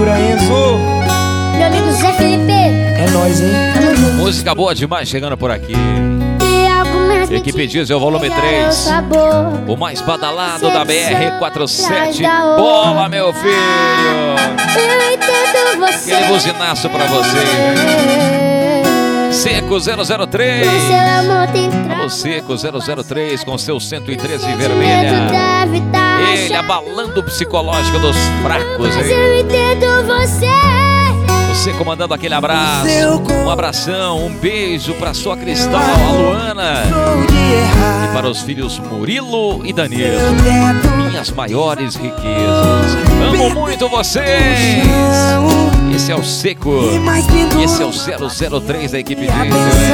Segura, Enzo. Meu amigo Zé Felipe. É nóis, hein? Música boa demais chegando por aqui. Equipe Diesel volume 3, o mais badalado da BR-47. Bola, meu filho! Eu entendo você. Aquele buzinaço pra você. Seco 003. Alô, Seco 003 com seu 113 vermelha. Ele abalando o psicológico dos fracos, hein? Eu entendo você. Você comandando aquele abraço, um abração, um beijo pra sua Cristal, a Luana, e para os filhos Murilo e Danilo, minhas maiores riquezas. Amo muito vocês. Esse é o Seco, esse é o 003 da equipe Diesel.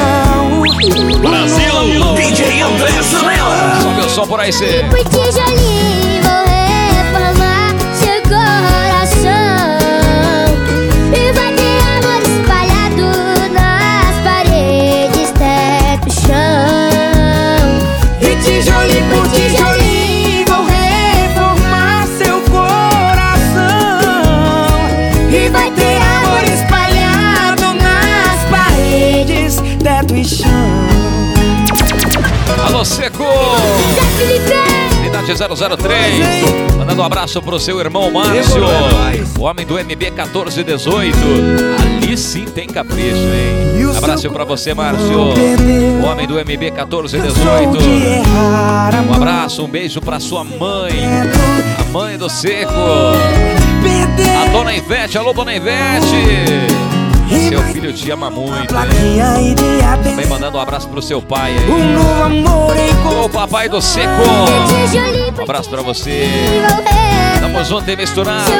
Brasil, DJ André Zanella. Sobe o som por aí, Seco. Por tijolinho vou reformar seu coração. E vai ter amor espalhado nas paredes, teto e chão. E tijolinho por tijolinho vou reformar seu coração. E vai ter amor espalhado nas paredes, teto e chão. Alô, Seco! Zé Felipe. Unidade 003, mandando um abraço pro seu irmão Márcio, o homem do MB 1418. Ali sim tem capricho, hein? Abraço pra você, Márcio, o homem do MB 1418. Um abraço, um beijo pra sua mãe, a mãe do Seco, a dona Ivete. Alô, dona Ivete! Seu filho te ama muito, hein? Também mandando um abraço pro seu pai aí. Ô, papai do Seco, um abraço pra você. Tamo junto e misturado.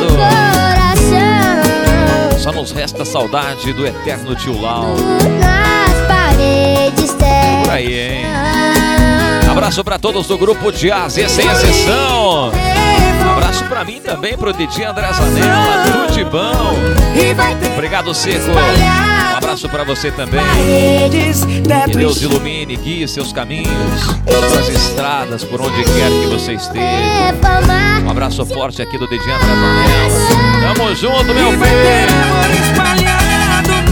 Só nos resta saudade do eterno tio Lau. Por aí, hein? Abraço pra todos do grupo Jazz, sem exceção. Abraço pra mim também, pro DJ André Zanella, tudo de bom. Obrigado, Seco. Um abraço pra você também. Que Deus ilumine, guie seus caminhos, suas estradas, por onde quer que você esteja. Um abraço forte aqui do DJ André Zanella. Tamo junto, meu filho.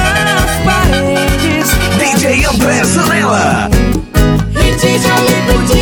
DJ André Zanella. E tijolinho por